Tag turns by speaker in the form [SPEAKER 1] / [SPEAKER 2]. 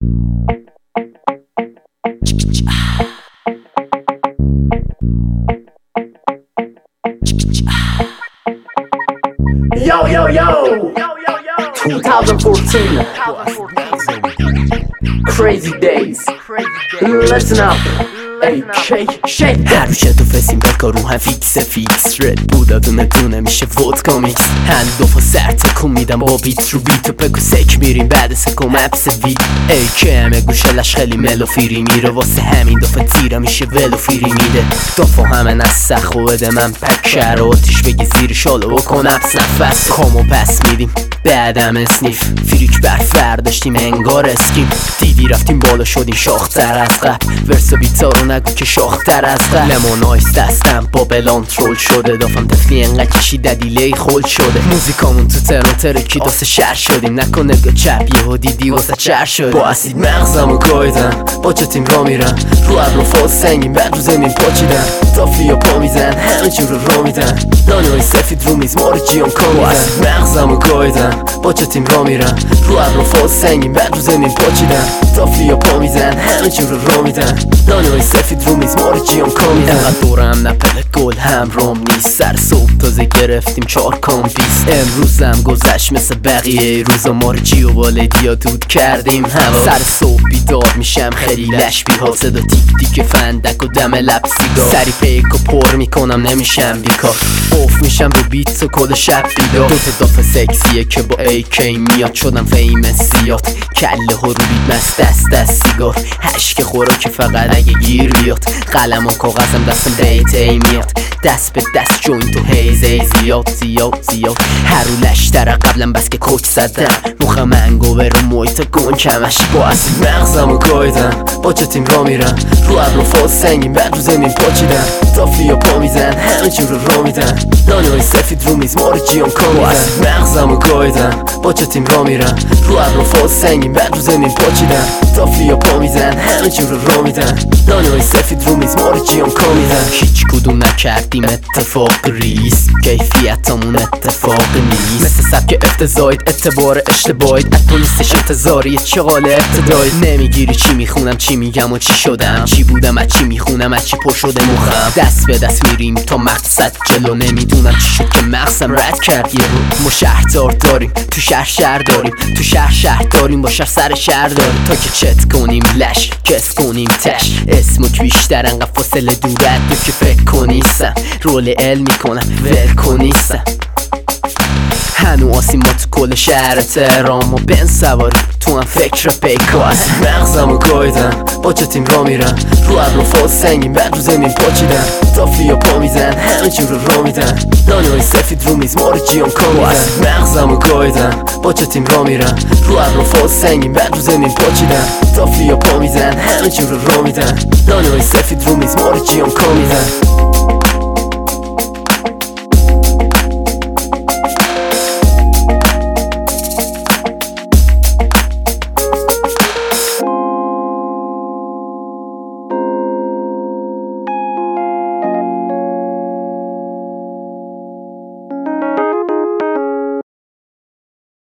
[SPEAKER 1] Yo, yo, yo! 2014. Crazy days. Listen up. Shake
[SPEAKER 2] هر روشه تو فسیم بکار رو هم فیکس رد بودا دونه میشه ودکا میکس هندوفا سر تکون میدم با بیت رو بیت و پکو سک میریم بعد سکو مپس وید ای که همه گوشلش خیلی ملو فیری میره واسه همین دفعه تیرا میشه ولو فیری میده دفعه همه نسخ و بده من پک شهر و آتیش بگی زیر شالو بکن اپس نفس کامو پس میدیم بعدم اسنیف فریک بر فرداشتیم انگار اسکیم دیدی رفتیم بالا شدیم شاختر از قبل ورسا بیتا رو نگو که شاختر از قبل لمونایس دستم با بلان ترول شده دافم تفلی انقدر کشیده دیلی خول شده موزیکامون تو ترکی دست شهر شدیم نکن نگاه چپ یهو دیدی واسه چر شده با اسید مغزمو گایدم با چه تیم را میرم رو ابرو فاز سنگین بعد رو زمین پاچیدن تافلیا پا میزن همه جور رو میدن نانوی سفید رو میز مارو جیان کامیدن با اسید مغزمو گایدم با چه تیم را میرم رو ابرو فاز سنگین بعد رو زمین پاچیدن تافلیا پا میزن همه جور رو میدن نانوی سفید رو میز مارو جیان کامیدن انقدر دورم نپل گل هم روم نیست سر صبح تازه گرفتیم 4 کامپیس امروزم گذشت مثل بقیه روزا مارجی و والدیا دود کردیم هوا سر صبح بیدار میشم خیلی لش بیحال صدا تیک تیک فندک و دم لب سیگار سری پیک و پر میکنم نمیشم بیکار اوف میشم رو بیت و کل شب بیدار دوتا دافه سکسیه که با ایکی میاد شدم فیمس زیاد کله ها رو بیت مست دست سیگار هشک خوراک فقط اگه گیر بیاد قلم و کاغذم دستم بیت ای میاد دست به دست جوینت و هیزی زیاد هر رو لشتره قبلم بس که کوک زدم مخم منگو برو محیط گون کمش با اسید مغزمو گایدم با چه تیم را میرم رو ابرو فاز سنگین بعد رو زمین پاچیدن تافلیا پا میزن همه جور رو میدن نانوی سفید رو میز مارو جیان کامیدن با اسید مغزمو گایدم با چه تیم را میرم رو ابرو فاز سنگین بعد رو زمین پاچیدن تافلیا پا میزن همه جور رو میدن نانوی سفید رو میز مارو جیان کامیدن هیچ کدوم نکردیم اتفاق ریس کیفیتمون اتفاق نیست مثل سبک افتضاحیت اعتبار اشتباهیت اتو نیستش انتظاری چغال ابتدایی نمیگیری چی میخونم چی میگم و چی شدم چی بودم از چی میخونم از چی پر شده مخم دست به دست میریم تا مقصد جلو نمیدونم چی شد که مغزم رد کرد یه رو ما شهردار داریم تو شهر داریم تو شهر داریم با شهر سر شهر داریم تا که چت کنیم لش کس کنیم تش اسمک بیشتر انقدر فاصله دورت دو که فکر کنیستم رول علم میکنم ول کنیستم هنو آسیم ما تو کل شهر تهران و بن سواری تو هم فکر پیکاس مغزمو گایدم با چه تیم را میرم رو ابرو فاز سنگین بعد رو زمین پاچیدن تافلیا پا میزن همه جور رو میدن نانوی سفید رو میز مارو جیان کامیدن مغزمو گایدم با چه تیم را میرم رو ابرو فاز سنگین بعد رو زمین پاچیدن تافلیا پا میزن همه جور رو میدن نانوی سفید رو میز مارو جیان کامیدن